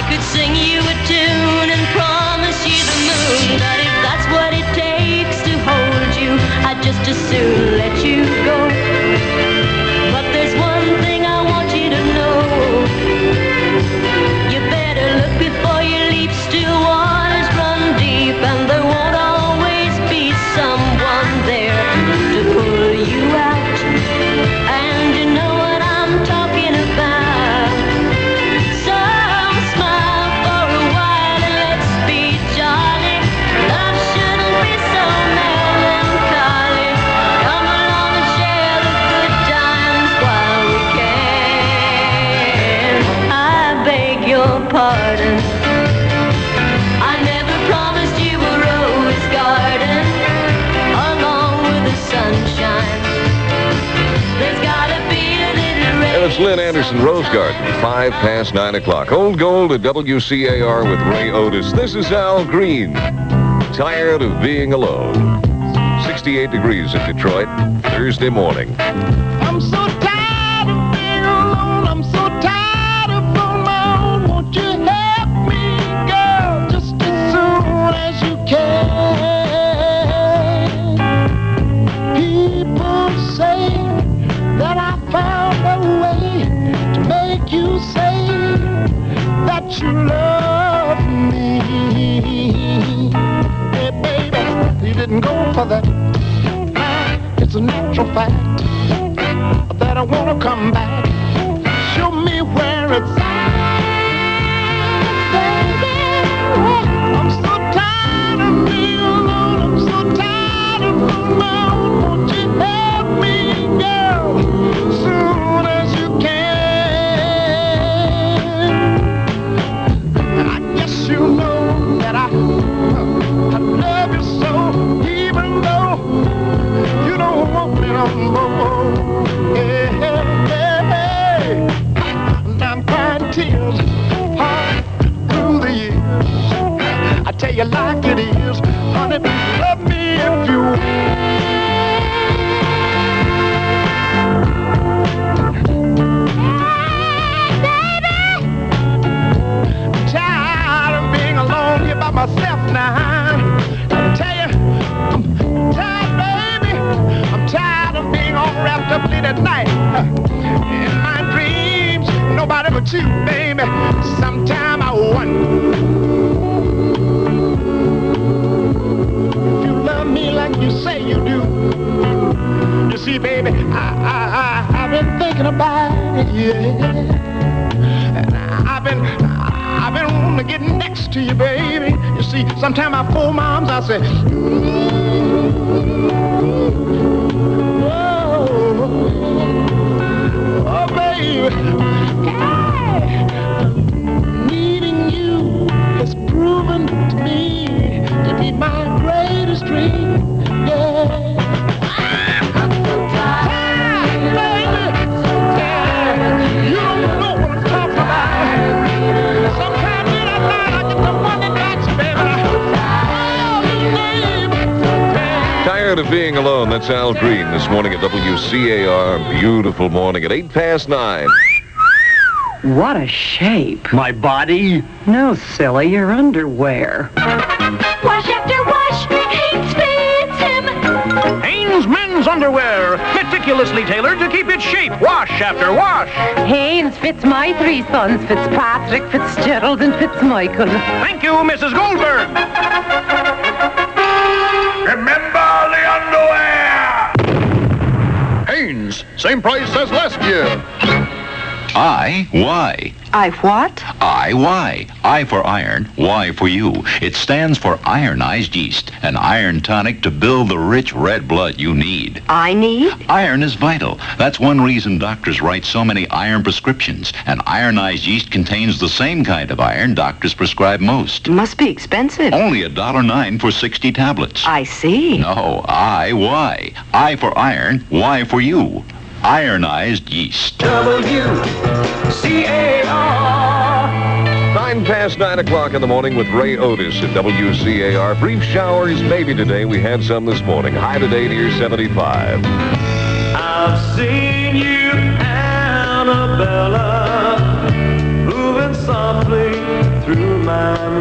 could sing you a tune and promise you the moon, but if that's what it takes to hold you, I'd just as soon let you go. But there's one thing I want you to know. You better look before you leap. Still waters run deep, and there won't always be someone there to pull you out. And you know what I'm talking about. So smile for a while and let's be jolly. Love shouldn't be so melancholy. Come along and share the good times while we can. I beg your pardon. I never promised you a rose garden along with the sunshine. There's gotta be a little rain. And it's Lynn Anderson Rose Garden, 5 past 9 o'clock. Old Gold at WCAR with Ray Otis. This is Al Green. Tired of being alone. 68 degrees in Detroit, Thursday morning. I'm so tired of being alone. I'm so tired of on my own. Won't you help me, girl, just as soon as you can? People say that I found a way to make you say that you love me. Hey, baby, you didn't go for that. It's a natural fact that I want to come back. Show me where it's at, baby. I'm so tired of being alone. I'm so tired of being alone. Won't you help me, girl, soon as you can? I guess you know that I love you so, even though you don't want me no more. Hey, hey, hey. I'm crying tears all through the years. I tell you like it is, honey, love me if you will. I'm tired of being alone here by myself now. I tell you, I'm tired, baby. I'm tired of being all wrapped up late at night in my dreams. Nobody but you, baby. Sometime I wonder if you love me like you say you do. You see, baby, I've been thinking about it, yeah. And I've been wanting to get next to you, baby. You see, sometimes I fold my arms, I say, oh, baby, hey, needing you has proven to me to be my greatest dream, yeah. I'm so tired, baby, yeah. You don't know what I'm talking about. Sometimes in the night I get the money nights, baby. Tired of being alone. That's Al Green this morning at WCAR. Beautiful morning at 8 past 9. What a shape. My body? No, silly, your underwear. Wash after wash, Hanes fits him. Hanes men's underwear, meticulously tailored to keep its shape, wash after wash. Hanes fits my 3 sons, Fitzpatrick, Fitzgerald, and Fitzmichael. Thank you, Mrs. Goldberg. Remember the underwear! Hanes, same price as last year. I-Y. I what? I-Y. I for iron, Y for you. It stands for ironized yeast, an iron tonic to build the rich red blood you need. I need? Iron is vital. That's one reason doctors write so many iron prescriptions. An ironized yeast contains the same kind of iron doctors prescribe most. Must be expensive. Only $1.09 for 60 tablets. I see. No, I-Y. I for iron, Y for you. Ironized yeast. WCAR. 9 past 9 o'clock in the morning with Ray Otis at WCAR. Brief showers maybe today. We had some this morning. High today near 75. I've seen you, Annabella, moving softly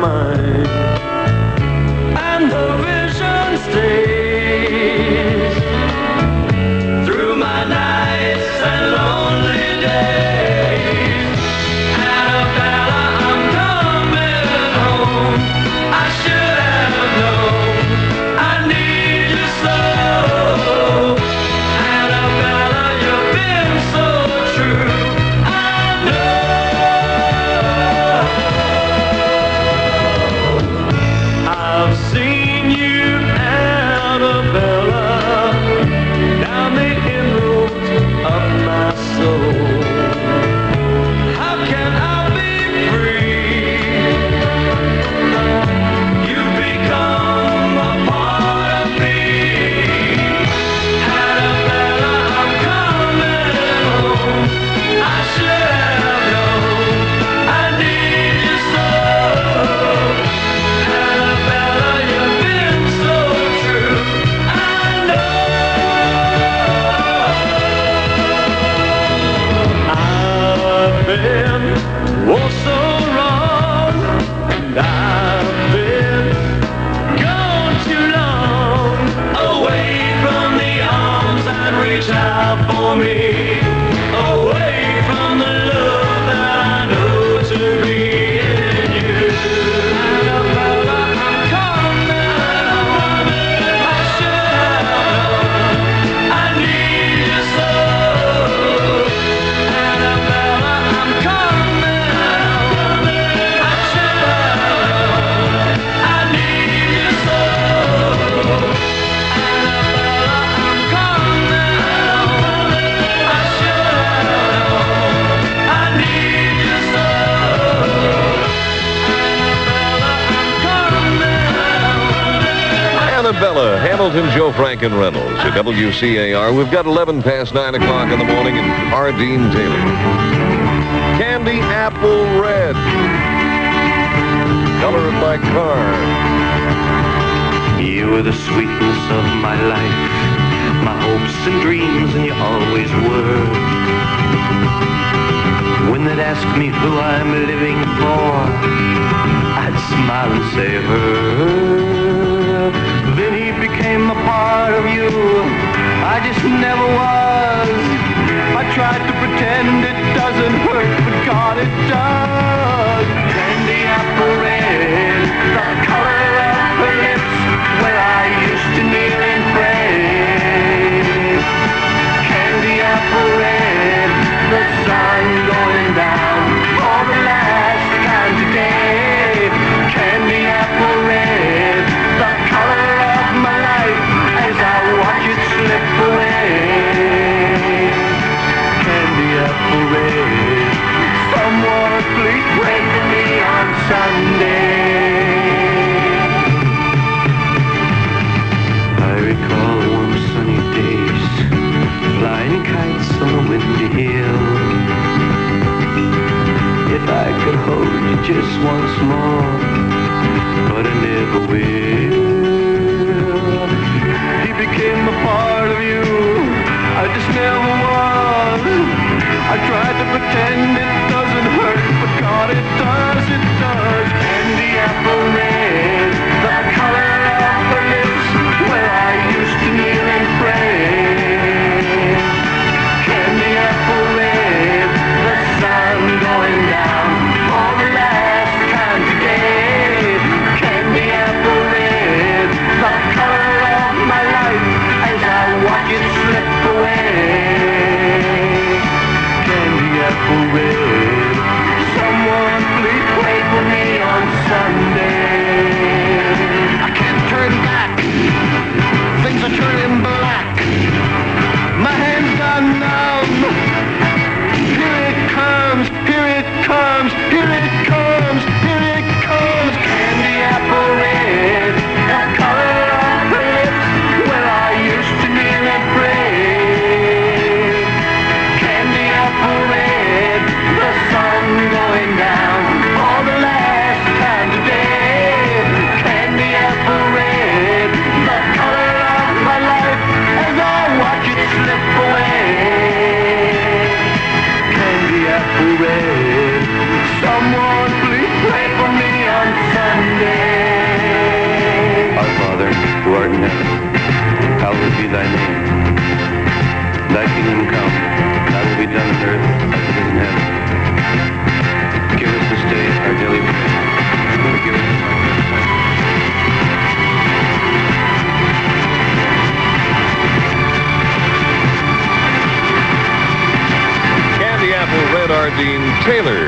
mind, and the vision stays through my nights and lonely days. Annabella, I'm coming home. I should have known I need you so. Annabella, you've been so true. I know. I've seen you, Annabella, down the inroads of my soul. How can I be free? You've become a part of me. Annabella, I'm coming home. I should have known I need you so. Annabella, you've been so true. I know. I've been oh so wrong, and I've been gone too long, away from the arms that reach out for me, away from the love that I know to be in you. Annabella, I'm coming home. I should have known I need you so. Annabella, I'm coming home. I should have known I need you so. Annabella, I'm coming home. I should have known I need you so. Annabella, I'm coming home. Annabella, Hamilton, Joe Frank, and Reynolds at WCAR. We've got 11 past 9 o'clock in the morning and Hardeen Taylor. Candy Apple Red. Color of my car. You were the sweetness of my life, my hopes and dreams, and you always were. When they'd ask me who I'm living for, I'd smile and say her. Then he became a part of you, I just never was. I tried to pretend it doesn't hurt, but God, it does. Candy apple red, the color of her lips, where I used to kneel and pray. Candy apple red, the sun going down for the last time today. Candy apple red, the color of my life as I watch it slip away. Candy apple red, someone please pray for me on Sunday. I recall warm sunny days, flying kites on a windy hill. If I could hold you just once more, but I never will. He became a part of you, I just never was. I tried to pretend it doesn't hurt, but God, it does, it does. Candy apple red, the color of her lips, where I used to kneel and pray. Candy apple red, the sun going down for the last time today. Candy apple red, the color of my life as I watch it slip away. Thy kingdom come, thy will be done on earth as it is in heaven. Give us this day our daily bread. Forgive us our trespasses. Candy Apple, Red Ardeen, Taylor.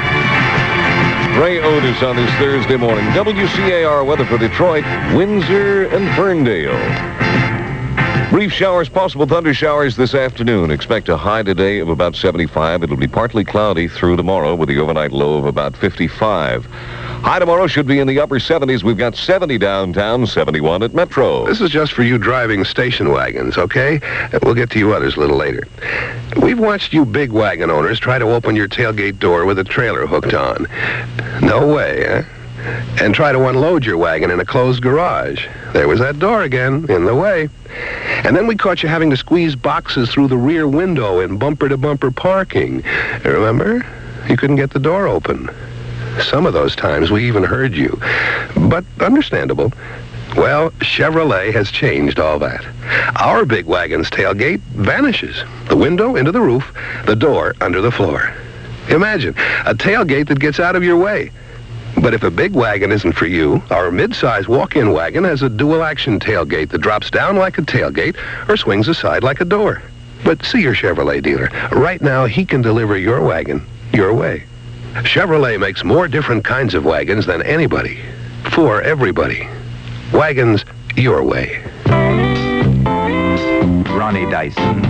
Ray Otis on this Thursday morning. WCAR weather for Detroit, Windsor, and Ferndale. Brief showers, possible thunder showers this afternoon. Expect a high today of about 75. It'll be partly cloudy through tomorrow with the overnight low of about 55. High tomorrow should be in the upper 70s. We've got 70 downtown, 71 at Metro. This is just for you driving station wagons, okay? We'll get to you others a little later. We've watched you big wagon owners try to open your tailgate door with a trailer hooked on. No way, huh? And try to unload your wagon in a closed garage. There was that door again, in the way. And then we caught you having to squeeze boxes through the rear window in bumper-to-bumper parking. Remember? You couldn't get the door open. Some of those times we even heard you. But understandable. Well, Chevrolet has changed all that. Our big wagon's tailgate vanishes. The window into the roof, the door under the floor. Imagine, a tailgate that gets out of your way. But if a big wagon isn't for you, our mid-size walk-in wagon has a dual-action tailgate that drops down like a tailgate or swings aside like a door. But see your Chevrolet dealer. Right now, he can deliver your wagon your way. Chevrolet makes more different kinds of wagons than anybody. For everybody. Wagons your way. Ronnie Dyson.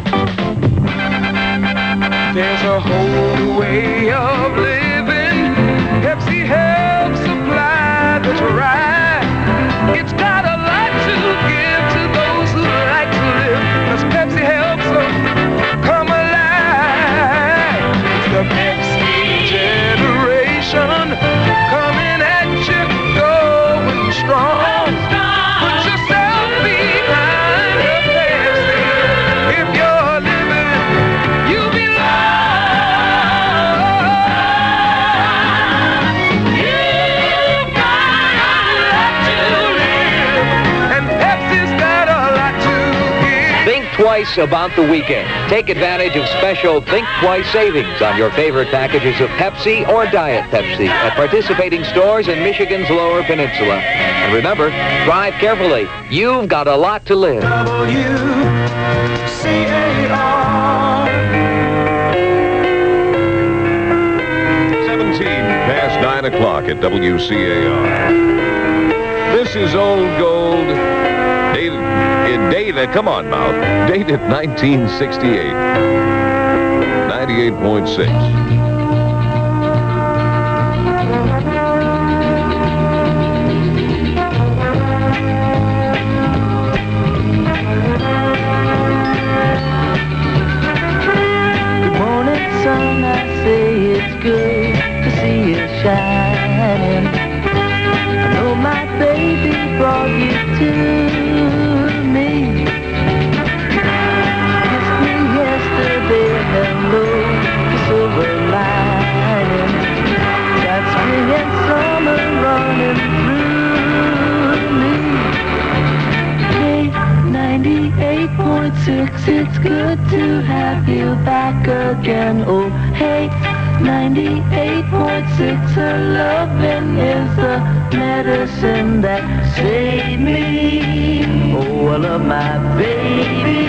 There's a whole way of living. Pepsi helps supply the right. It's got a lot to give to those who like to live. 'Cause Pepsi helps them come alive. It's the Pepsi generation coming at you, going strong. Put yourself behind the Pepsi. If you're living, you belong. You've got a lot to live, and Pepsi's got a lot to give. Think twice about the weekend. Take advantage of special Think Twice savings on your favorite packages of Pepsi or Diet Pepsi at participating stores in Michigan's Lower Peninsula. And remember, drive carefully. You've got a lot to live. WCAR. 17 past 9 o'clock at WCAR. This is Old Gold. Dated, come on now. Dated 1968. 98.6. Good morning, sun. I say it's good to see you shining. I know my baby brought you to me. Kissed me yesterday, hello, the silver lining. Got spring and summer running through me. Hey, 98.6, it's good to have you back again. Oh, hey, 98.6, her loving is the medicine that saved me. Oh, I love my baby.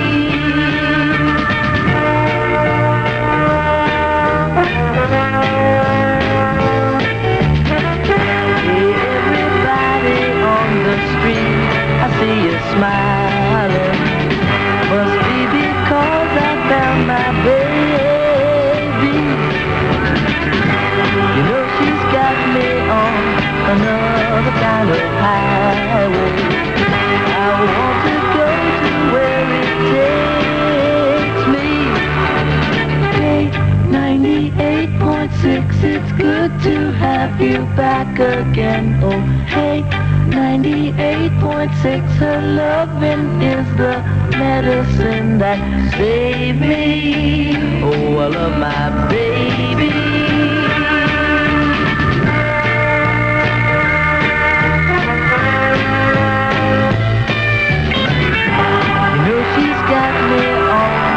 Hey, everybody on the street, I see you smiling. Must be because I found my baby. You know she's got me on another kind of highway. I want to go to where it takes me. Hey, 98.6, it's good to have you back again. Oh, hey, 98.6, her loving is the medicine that saved me. Oh, I love my baby. You know she's got me on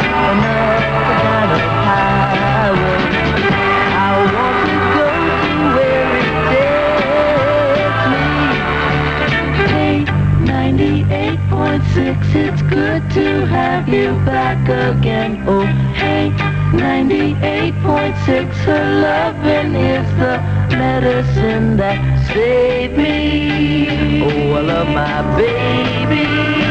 have you back again. Oh, hey, 98.6, her loving is the medicine that saved me. Oh, I love my baby.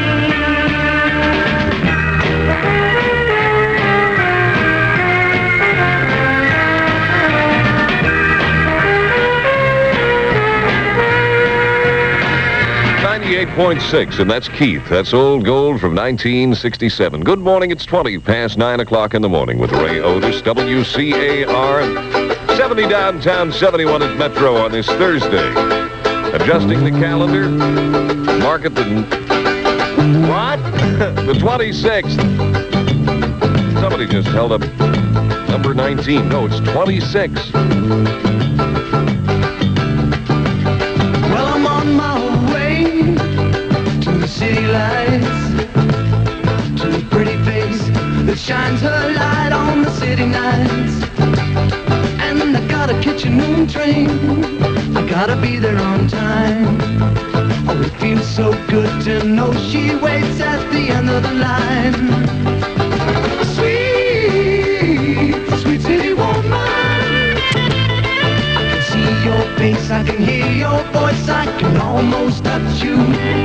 98.6, and that's Keith. That's Old Gold from 1967. Good morning. It's 20 past 9 o'clock in the morning with Ray Otis, WCAR. 70 downtown, 71 at Metro on this Thursday. Adjusting the calendar. Mark it the... What? The 26th. Somebody just held up number 19. No, it's 26. Well, I'm on my way to the city lights, to a pretty face that shines her light on the city nights. And I gotta catch a noon train, I gotta be there on time. Oh, it feels so good to know she waits at the end of the line. Sweet, sweet city woman, I can see your face, I can hear your voice, I can almost touch you.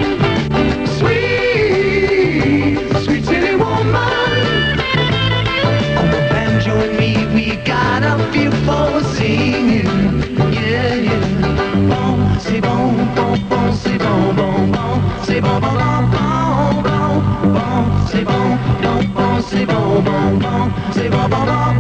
Sweet, sweet city woman, on the banjo and me, we got a feel for singing. Yeah, yeah. Bon, c'est bon, bon, bon, c'est bon, bon, bon, c'est bon, bon, bon, bon, bon, bon, c'est bon, bon, bon, c'est bon, bon, bon, c'est bon, bon, bon,